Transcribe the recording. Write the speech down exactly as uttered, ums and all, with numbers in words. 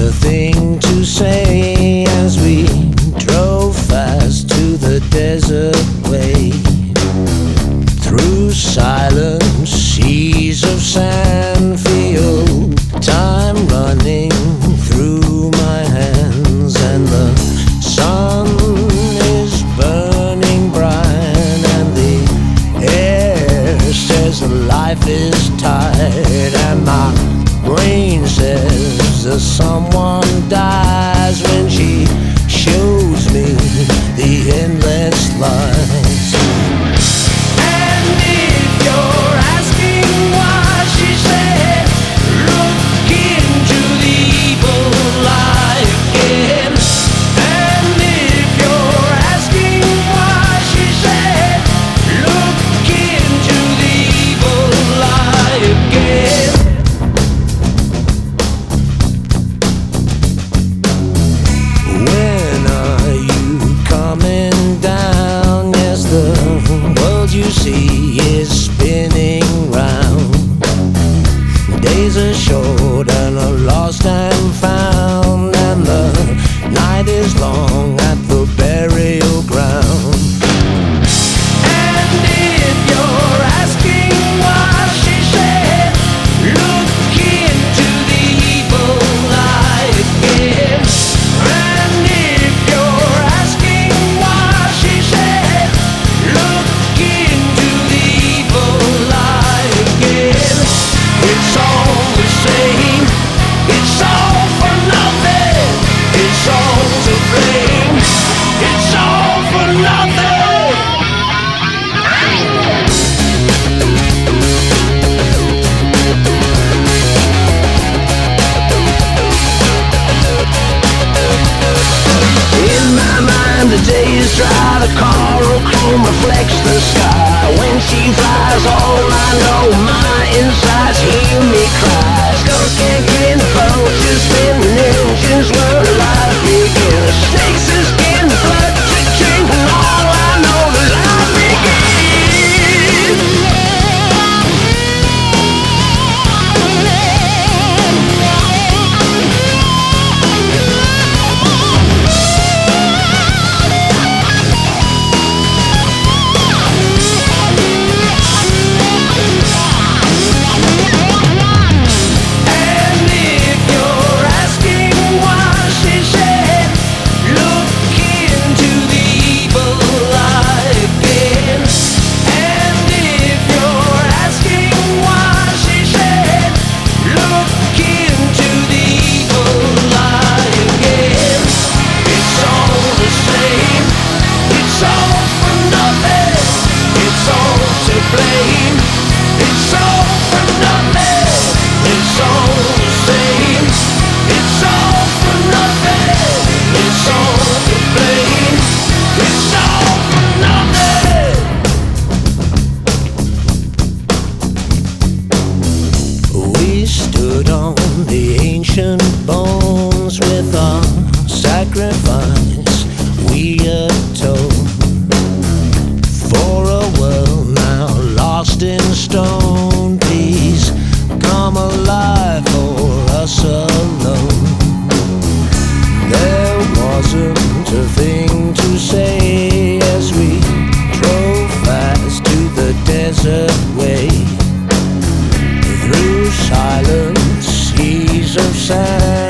a thing to say as we drove fast to the desert way, through silent seas of sand. Feel time running through my hands, and the sun is burning bright, and the air says life is tight, and my brain says that someone dies when she shows me the endless lights. And if you're asking why, she said, look into the evil eye again. And if you're asking why, she said, look into the evil eye again. When are you coming down? Yes, the world you see is spinning round. Days are short and are lost and found, and the night is long at the burial ground. And if you're asking why, she said, look into the evil eye again. And if you're asking why, she said, look into the evil eye again. It's all the same, it's all for nothing, it's all to blame, it's all for nothing. In my mind the day is dry, the coral chrome reflects the sky. When she flies, all I know, my insides hear me cry. Skulls can't get in the boat, just spinning engines where life begins. Snakes is skin, blood to drink, and all I know is life begins. And if you're asking why, she said, look into the evil eye again. And if you're asking why, she said, look into the evil eye again. It's all the same, it's all for nothing, it's all to blame, it's all for nothing, it's all the same, it's all for nothing, it's all to blame, it's all for nothing. We stood on the ancient bones with our sacrifice we atone for a world now lost in stone. Please come alive for us alone. There wasn't a thing to say as we drove fast to the desert way, through silent seas of sand.